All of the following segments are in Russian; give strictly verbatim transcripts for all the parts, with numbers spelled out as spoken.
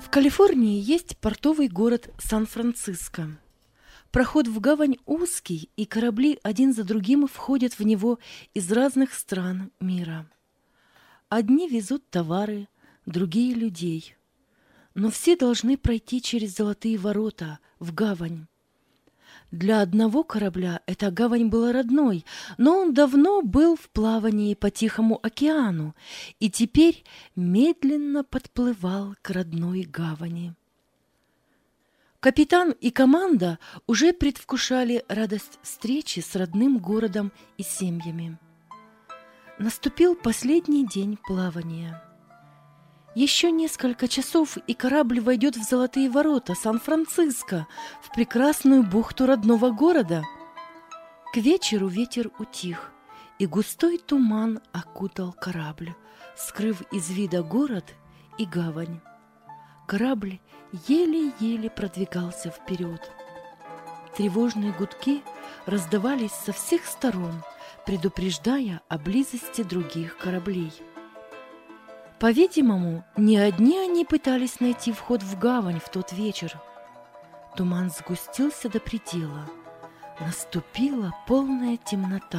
В Калифорнии есть портовый город Сан-Франциско. Проход в гавань узкий, и корабли один за другим входят в него из разных стран мира. Одни везут товары, другие — людей. Но все должны пройти через золотые ворота в гавань. Для одного корабля эта гавань была родной, но он давно был в плавании по Тихому океану и теперь медленно подплывал к родной гавани. Капитан и команда уже предвкушали радость встречи с родным городом и семьями. Наступил последний день плавания. Еще несколько часов, и корабль войдет в золотые ворота Сан-Франциско, в прекрасную бухту родного города. К вечеру ветер утих, и густой туман окутал корабль, скрыв из вида город и гавань. Корабль еле-еле продвигался вперед. Тревожные гудки раздавались со всех сторон, предупреждая о близости других кораблей. По-видимому, не одни они пытались найти вход в гавань в тот вечер. Туман сгустился до предела. Наступила полная темнота.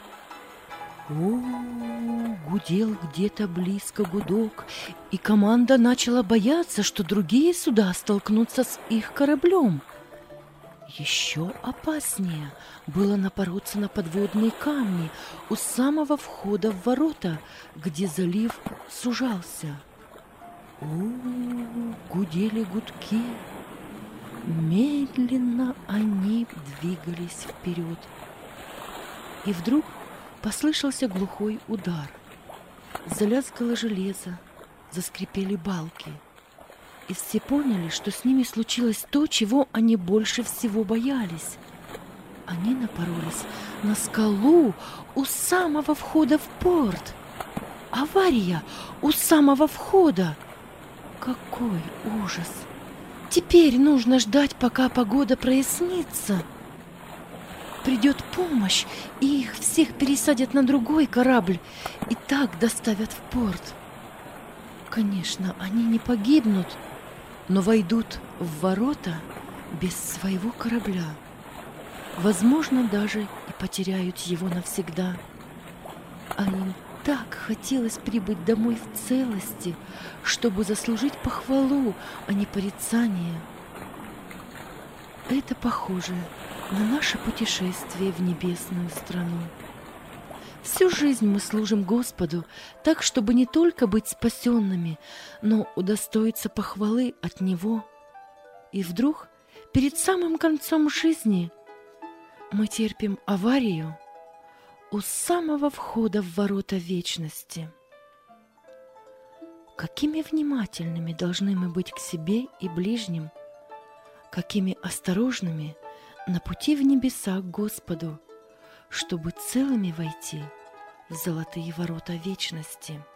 О, гудел где-то близко гудок, и команда начала бояться, что другие суда столкнутся с их кораблем. Еще опаснее было напороться на подводные камни у самого входа в ворота, где залив сужался. О, гудели гудки. Медленно они двигались вперед. И вдруг послышался глухой удар. Залязгало железо, заскрипели балки. И все поняли, что с ними случилось то, чего они больше всего боялись. Они напоролись на скалу у самого входа в порт. Авария у самого входа. Какой ужас! Теперь нужно ждать, пока погода прояснится. Придет помощь, и их всех пересадят на другой корабль и так доставят в порт. Конечно, они не погибнут, но войдут в ворота без своего корабля. Возможно, даже и потеряют его навсегда. А им так хотелось прибыть домой в целости, чтобы заслужить похвалу, а не порицание. Это похоже на наше путешествие в небесную страну. Всю жизнь мы служим Господу так, чтобы не только быть спасенными, но удостоиться похвалы от Него. И вдруг, перед самым концом жизни, мы терпим аварию у самого входа в ворота вечности. Какими внимательными должны мы быть к себе и ближним, какими осторожными на пути в небеса к Господу, чтобы целыми войти в золотые ворота вечности.